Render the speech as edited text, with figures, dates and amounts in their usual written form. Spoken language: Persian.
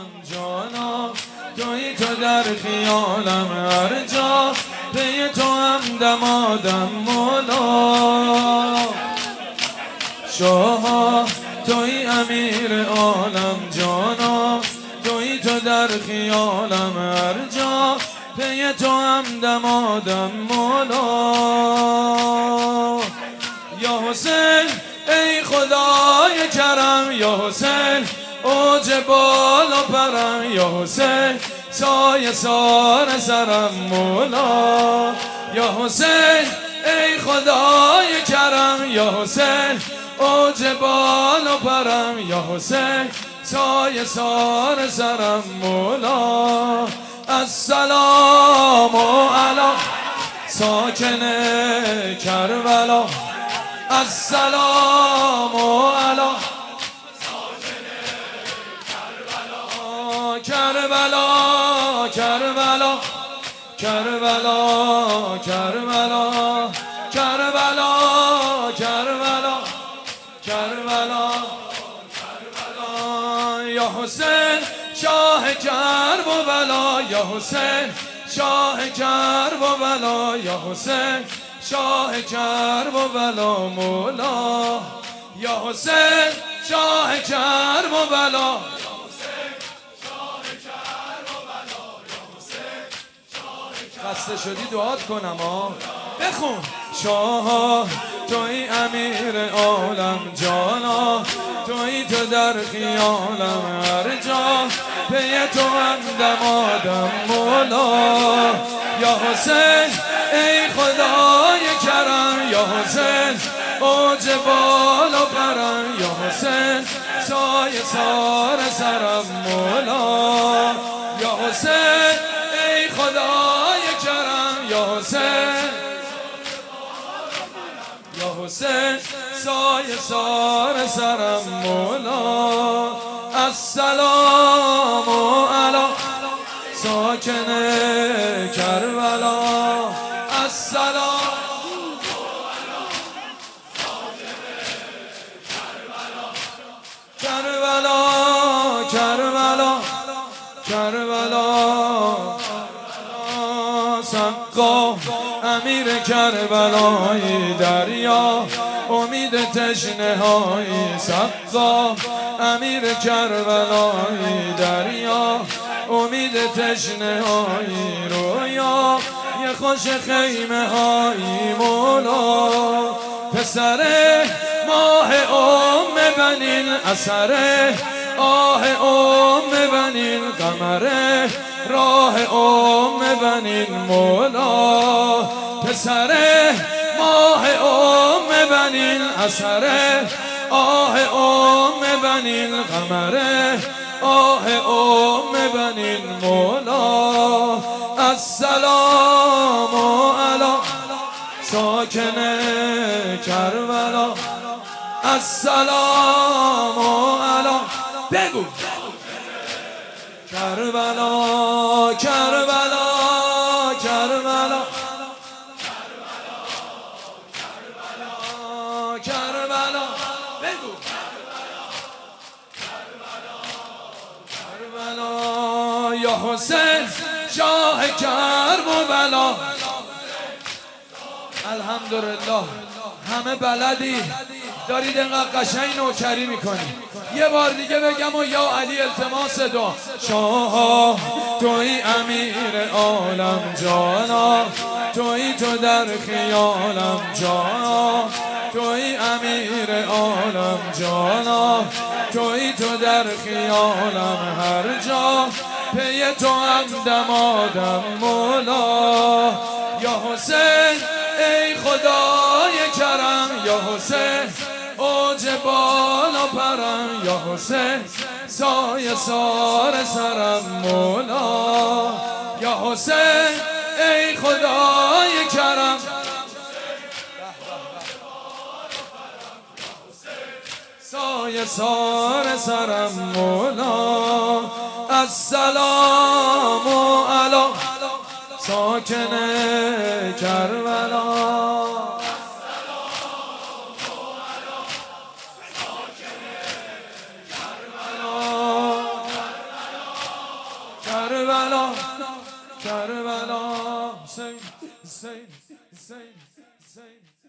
جانا توی تو در خیالم هر جا پی تو هم دمادم مولا شاها توی امیر عالم جانا توی تو در خیالم هر جا پی تو هم دمادم مولا یا حسین ای خدای کرم یا حسین اوج بالا پرم یا حسین سایه سار سرم مولا یا حسین ای خدای کرم یا حسین اوج بالا پرم یا حسین سایه سار سرم مولا السلام علی ساکن کربلا السلام علی کربلا کربلا کربلا کربلا کربلا کربلا کربلا یا حسین شاه کرب و بلا یا حسین شاه کرب و بلا یا حسین شاه کرب و بلا مولا یا حسین شاه کرب و بلا خسته شدی دعات کنم بخون شاه توی امیر عالم جانا توی تو در خیالم هر جا پی تو هم دمادم مولا یا حسین ای خدای کرم یا حسین اوج بالا پرم یا حسین سایه سار سرم مولا یا حسین ای خدای کرم یا حسین یا حسین سایه سار سرم مولا السلام علی ساکن کربلا السلام کربلا کربلا کربلا سقا امیر کربلای دریا امید تشنه های سقا امیر کربلای دریا امید تشنه های رویا یه خوش خیمه های مولا پسر ماه بنین اثره آه بنین قمره راه بنین مولا پسر ماه بنین اثره آه بنین قمره آه بنین مولا السلام علی ساکن کربلا السلام علی بگو کربلا کربلا کربلا کربلا بگو کربلا یا حسین شاه کرب و بلا الحمدلله همه بلدی دارید اینقدر قشنگ نوکری میکنی یه بار دیگه بگم و یا علی التماس دعا شاه توی امیر عالم جانا توی تو در خیالم جانا توی امیر عالم جانا توی تو در خیالم هر جا پی تو هم دمادم مولا یا حسین ای خدای کرم یا حسین اوج بالا پرم یا حسین سایه سار سرم مولا یا حسین ای خدای کرم سایه سار سرم مولا السلام علی ساکن کربلا کربلا حسین حسین حسین حسین